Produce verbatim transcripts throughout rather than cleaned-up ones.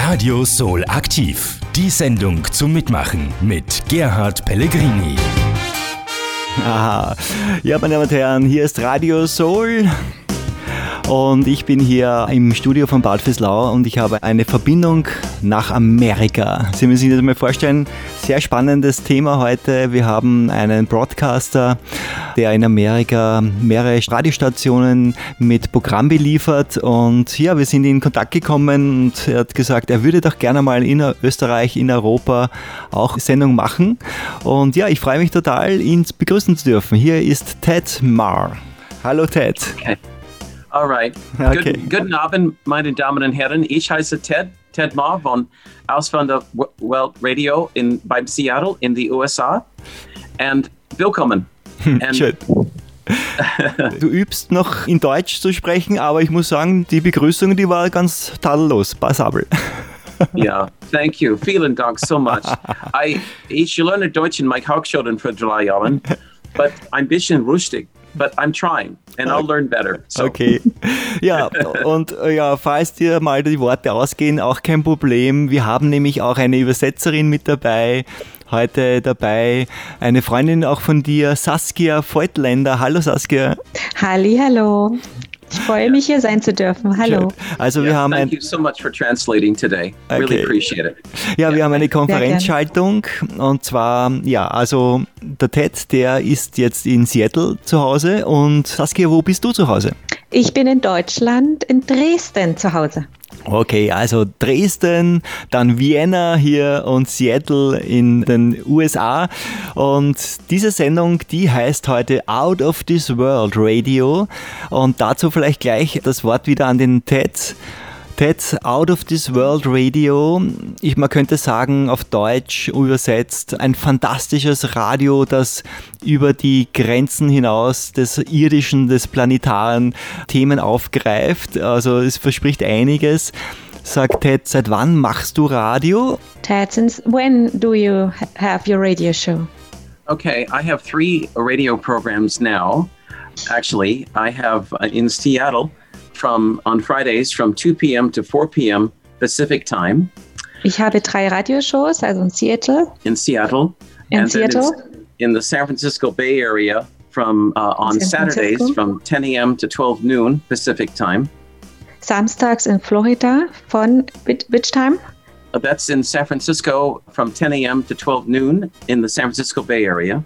Radio Soul aktiv. Die Sendung zum Mitmachen mit Gerhard Pellegrini. Aha. Ja, meine Damen und Herren, hier ist Radio Soul. Und ich bin hier im Studio von Bad Vöslau und ich habe eine Verbindung nach Amerika. Sie müssen sich das mal vorstellen, sehr spannendes Thema heute. Wir haben einen Broadcaster, der in Amerika mehrere Radiostationen mit Programm beliefert. Und ja, wir sind in Kontakt gekommen und er hat gesagt, er würde doch gerne mal in Österreich, in Europa auch Sendung machen. Und ja, ich freue mich total, ihn begrüßen zu dürfen. Hier ist Ted Marr. Hallo Ted. Okay. All right. Okay. Good, guten Abend, meine Damen und Herren. Ich heiße Ted, Ted Marr von aus von der World Radio in beim Seattle in die U S A. Und willkommen. And Schön. Du übst noch in Deutsch zu sprechen, aber ich muss sagen, die Begrüßung, die war ganz tadellos, passabel. Ja, thank you. Vielen Dank so much. I, ich lerne Deutsch in meiner Hauptschule für drei Jahre, but ein bisschen rustig. But I'm trying and I'll learn better. So. Okay. Ja, und ja, falls dir mal die Worte ausgehen, auch kein Problem. Wir haben nämlich auch eine Übersetzerin mit dabei. Heute dabei eine Freundin auch von dir, Saskia Voigtländer. Hallo Saskia. Halli, hallo. Ich freue mich, hier sein zu dürfen. Hallo. Also wir yeah, haben thank ein, you so much for translating today. Okay. Really appreciate it. Ja, wir Yeah. haben eine Konferenzschaltung und zwar, ja, also der Ted, der ist jetzt in Seattle zu Hause und Saskia, wo bist du zu Hause? Ich bin in Deutschland, in Dresden zu Hause. Okay, also Dresden, dann Vienna hier und Seattle in den U S A. Und diese Sendung, die heißt heute Out of This World Radio. Und dazu vielleicht gleich das Wort wieder an den Ted. Ted, Out of This World Radio, ich, man könnte sagen, auf Deutsch übersetzt, ein fantastisches Radio, das über die Grenzen hinaus des irdischen, des planetaren Themen aufgreift. Also es verspricht einiges. Sagt Ted, seit wann machst du Radio? Ted, since when do you ha- have your radio show? Okay, I have three radio programs now. Actually, I have uh, in Seattle from on Fridays from two p.m. to four p.m. Pacific time. Ich habe drei Radioshows, also in Seattle. In Seattle. In and then Seattle. in the San Francisco Bay Area from uh, on San Saturdays Francisco. from ten a.m. to twelve noon Pacific time. Samstags in Florida von which, which time? Uh, That's in San Francisco from ten a.m. to twelve noon in the San Francisco Bay Area.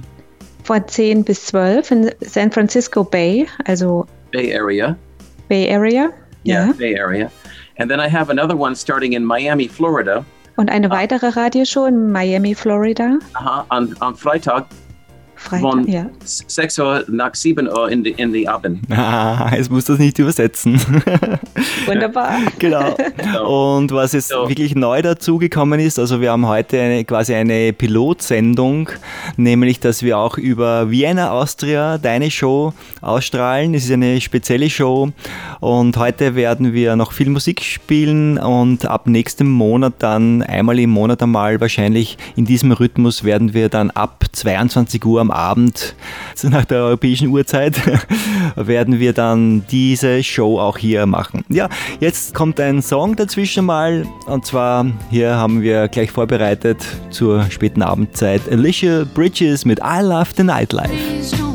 Von zehn bis zwölf in San Francisco Bay, also Bay Area. Bay Area. Yeah, Ja. Bay Area. And then I have another one starting in Miami, Florida. Und eine weitere Radioshow in Miami, Florida. Uh-huh, on, on Freitag Freitag, von ja. sechs Uhr nach sieben Uhr in die, in die Abend. Ah, jetzt musst du das nicht übersetzen. Wunderbar. Genau. Und was jetzt So. wirklich neu dazugekommen ist, also wir haben heute eine, quasi eine Pilotsendung, nämlich, dass wir auch über Vienna Austria deine Show ausstrahlen. Es ist eine spezielle Show und heute werden wir noch viel Musik spielen und ab nächstem Monat dann einmal im Monat einmal wahrscheinlich in diesem Rhythmus werden wir dann ab zweiundzwanzig Uhr am Abend, also nach der europäischen Uhrzeit, werden wir dann diese Show auch hier machen. Ja, jetzt kommt ein Song dazwischen mal und zwar hier haben wir gleich vorbereitet zur späten Abendzeit Alicia Bridges mit I Love the Nightlife. Please don't